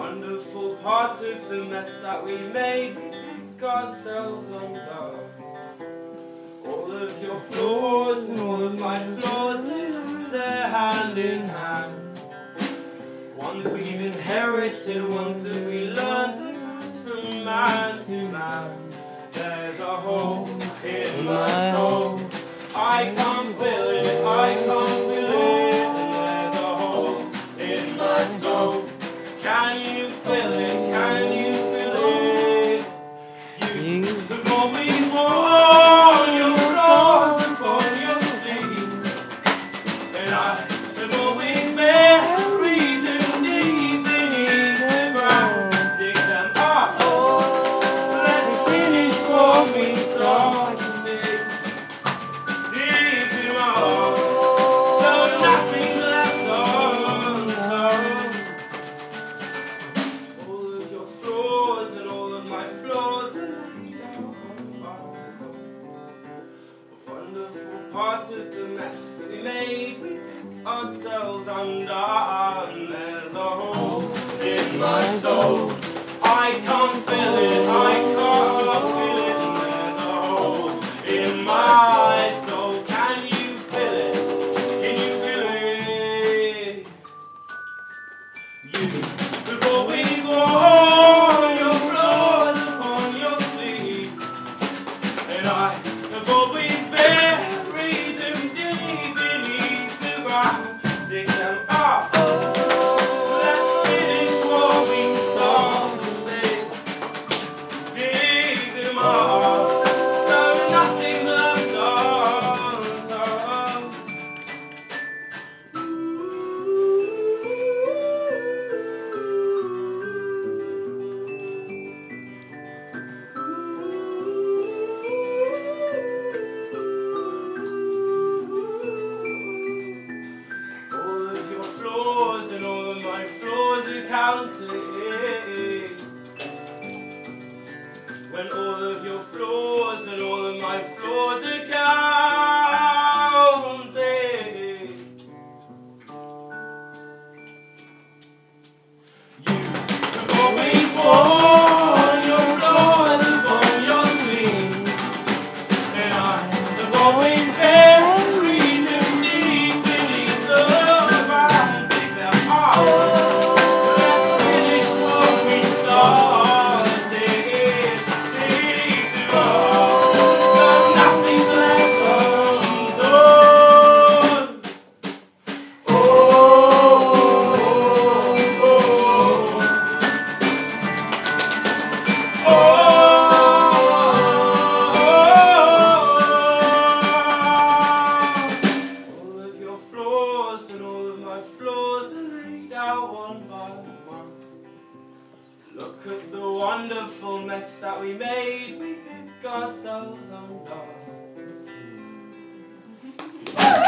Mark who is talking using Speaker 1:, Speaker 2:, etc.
Speaker 1: wonderful part of the mess that we made, we pick ourselves undone. All of your flaws and all of my flaws, they're hand in hand. Ones we've inherited, ones that we learned, they pass from man to man. There's a hole in my soul, I can't fill it, I can't fill it. And there's a hole in my soul, can you fill it, can you fill it? You have always worn your flaws upon your sleeve, and I have always buried them deep beneath the ground. Dig them up, let's finish what we started. Dig them up, so nothing left undone. All of your flaws and all of my flaws are laid out wonderful parts of the mess that we made, we pick ourselves undone. There's a hole in my soul, I can't fill it, I can't fill it. And there's a hole in my soul, can you fill it, can you fill it? You have always worn your flaws upon your sleeve, and I have always buried them deep beneath the ground. Dig them up, let's finish what we started. Dig them up, so nothing left undone. All of your flaws and all of my flaws are counted. When all of your flaws and all of my flaws are counted. You have always worn your flaws upon your sleeve, and I have always buried them deep beneath the ground. Dig them up, let's finish what we started. Dig them up, so nothing's left undone. All of your flaws and all of my flaws are laid out one by one. Look at the wonderful mess that we made, we pick ourselves undone.